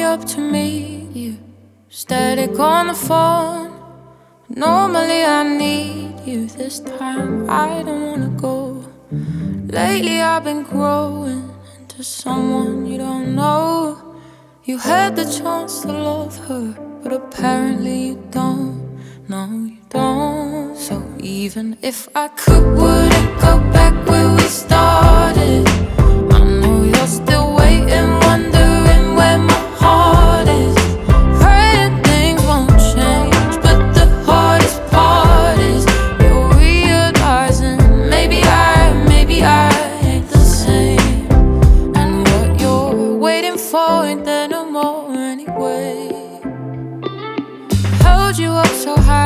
up to meet you. Static on the phone. Normally I need you. This time I don't wanna go. Lately I've been growing into someone you don't know. You had the chance to love her, but apparently you don't. No, you don't. So even if I could, would it go back where we started?